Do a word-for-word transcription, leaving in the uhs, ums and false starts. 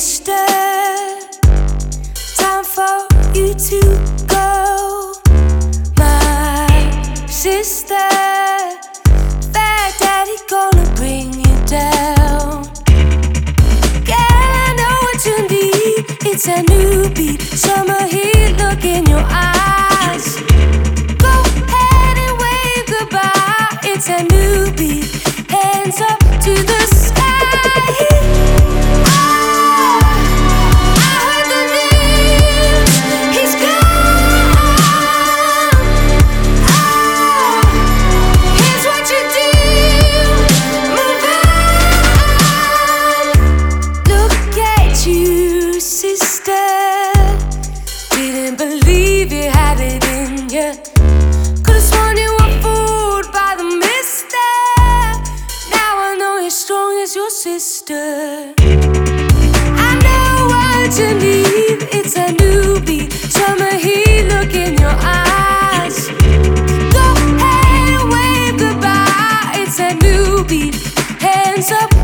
mister. Time for you to go, my sister. Fat daddy gonna bring you down. Girl, I know what you need. It's a new beat, summer heat, look in your eyes. Go ahead and wave goodbye. It's a new beat, hands up to the sky. Didn't believe you had it in you. Could've sworn you were fooled by the mister. Now I know you're strong as your sister. I know what you need. It's a new beat, summer heat, look in your eyes. Go ahead and wave goodbye. It's a new beat, hands up.